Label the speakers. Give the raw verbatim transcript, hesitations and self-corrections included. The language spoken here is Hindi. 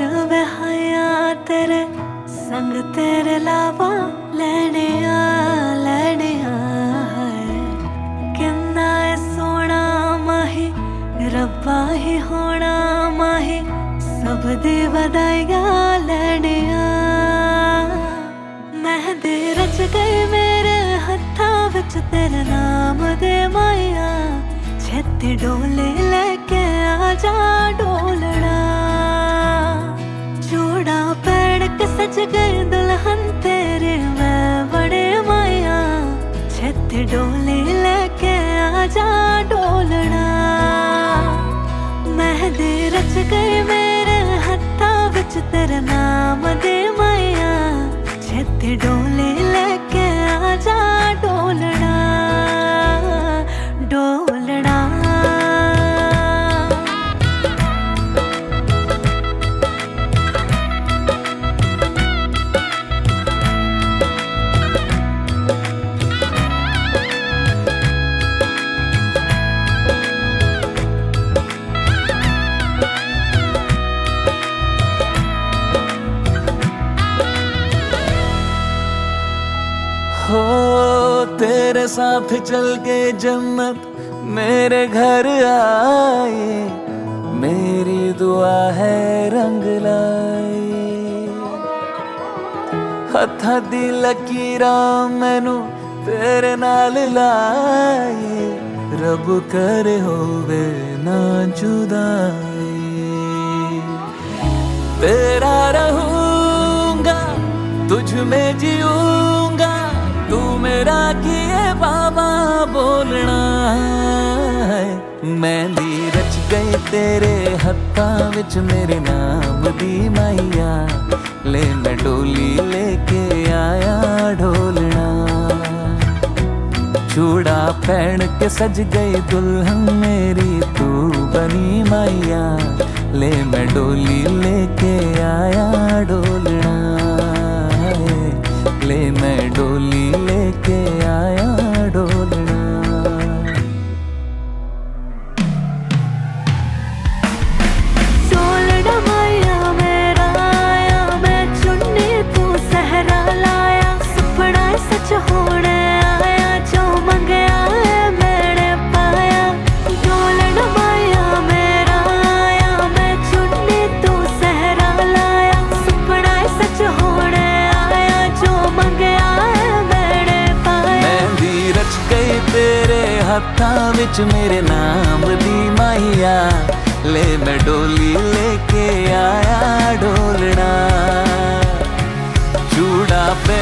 Speaker 1: वे हाया तेरे संग तेरे लावा लैने आ लैने आ किन्ना है सोना माही रब्बा ही होना माही सब दी वधाइया लैने आ मेहंदी रच गई मेरे हत्था विच तेरे नाम दे माया छेती डोले लेके आ जा डोलना जोड़ा पैर के सज गए दुल्हन तेरे मैं बड़े माया छेती डोले लेके आ जा डोलना मेहंदी रच गई मेरे हत्था विच तेरे नाम दे माया छेती डोले लेके आ जा डोलना डोलना
Speaker 2: हो तेरे साथ चल के जन्नत मेरे घर आए मेरी दुआ है रंग लाई हथा दी लकीरा मैनू तेरे नाल लाई रब करे होवे ना जुदाई तेरा रहूंगा तुझ में जीऊंगा तू मेरा किए बाबा बोलना है मेहंदी रच गई तेरे हत्था विच मेरे नाम दी माइया ले मैं डोली लेके आया ढोलना चूड़ा पहन के सज गई दुल्हन मेरी तू बनी माइया ले मैं डोली लेके आया ढोलना ले मैं डोली लेके आया डोलना
Speaker 1: डोलना माया मेरा आया मैं चुन्नी तू सहरा लाया सपना सच होने आया जो मंगया है मैंने पाया डोलना माया मेरा आया मैं चुन्नी तू सहरा लाया सपना सच होने आया जो मंगया
Speaker 2: तेरे हत्था विच मेरे नाम दी माहिया ले मैं डोली लेके आया डोलना चूड़ा पे